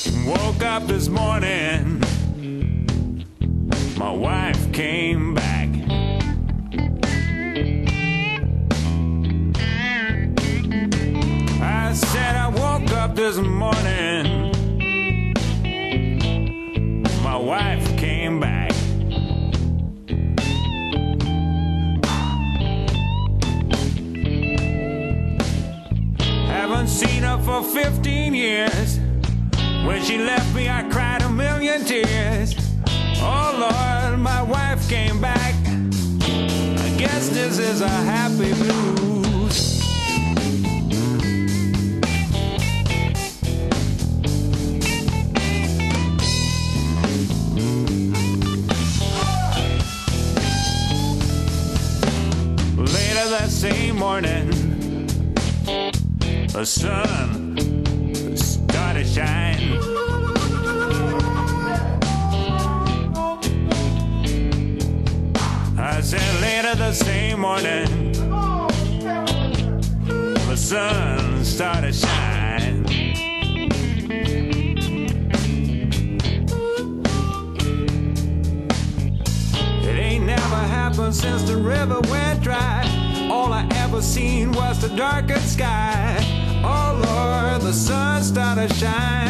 Woke up this morning, my wife came back. I said I woke up this morning, my wife came back. Haven't seen her for 15 years. When she left me, I cried a million tears. Oh Lord, my wife came back. I guess this is a happy blues. Later that same morning, the sun started shining. I said later the same morning, the sun started shining. It ain't never happened since the river went dry. All I ever seen was the darkened sky. Oh Lord, the sun started shining.